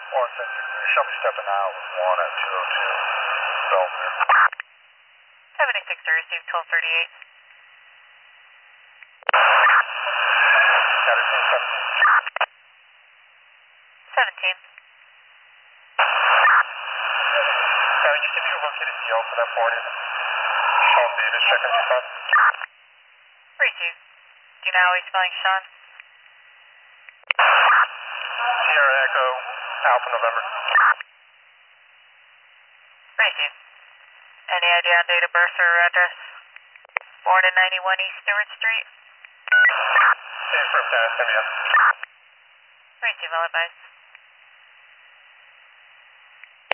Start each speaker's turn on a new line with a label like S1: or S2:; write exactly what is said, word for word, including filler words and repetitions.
S1: One thing, show me stepping out with one at two oh two, Belvedere.
S2: seventy-six to receive twelve thirty-eight.
S1: Got it, seventeen.
S2: seventeen.
S1: Karen, you see if you can locate a D L for that morning? Sean Davis, check on your phone.
S2: Receive. Do you know how he's spelling Sean?
S1: Sierra Echo, Alpha November.
S2: Receive. Any idea on date of birth or address? Born in ninety-one East Stewart Street.
S1: Same for San Simeon.
S2: Receive, all advised.